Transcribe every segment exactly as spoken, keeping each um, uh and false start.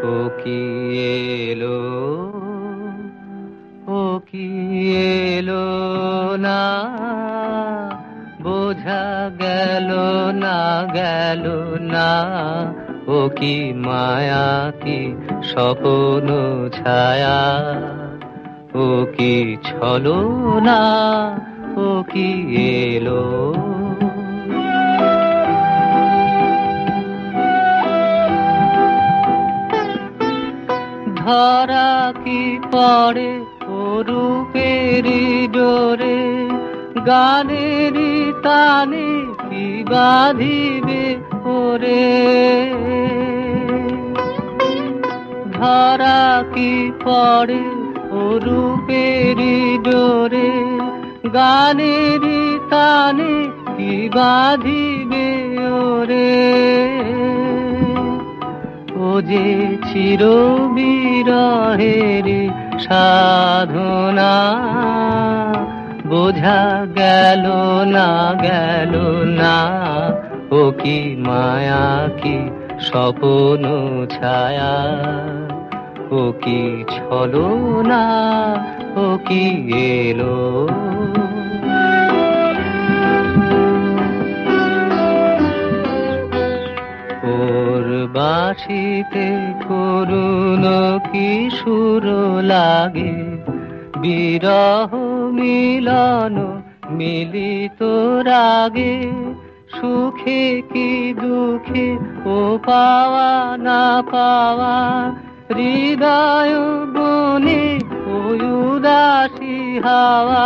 ও কি এলো, ও কি এলো না, বোঝা গেল না গেল না, ও কি মায়া কি স্বপ্ন ছায়া, ও কি ছলনা, ও কি এলো। ধরা কি পড়ে ও রূপেরি ডোরে, গানেরি তানে কি বাঁধিবে ওরে। ধরা কি পড়ে ও রূপেরি ডোরে, গানেরি তানে কি বাঁধিবে ওরে। ও যে চির বিরহের সাধনা, বোঝা গেল না গেল না, ও কি মায়া কি স্বপ্ন ছায়া, ও কি ছলনা, ও কি এলো। ওর বাঁশিতে করুণ কি সুর লাগে, বিরহ মিলন মিলিত রাগে। সুখে কি দুঃখে ও পাওয়া না পাওয়া, হৃদয় বনে ও উদাসী হাওয়া।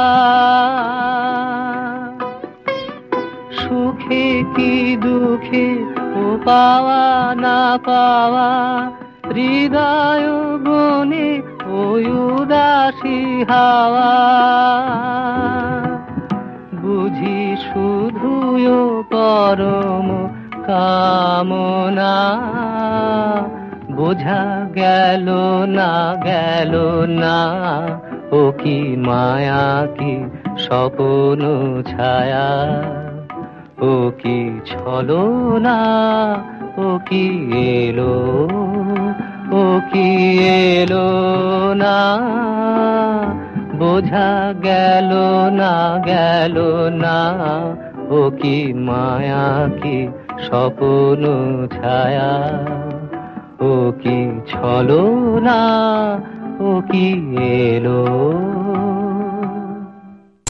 সুখে কি দুঃখে ও পাওয়া না পাওয়া, হৃদয় বনে ও উদাসী হাওয়া। বুঝি শুধুই পরম কামনা, বোঝা গেল না গেল না, ও কি মায়া কি স্বপ্ন ছায়া, ও কি ছলনা, ও কি এলো, ও কি এলো না, বোঝা গেল না গেল না, ও কি মায়া কি স্বপ্ন ছায়া, ও কি ছলনা, ও কি এলো।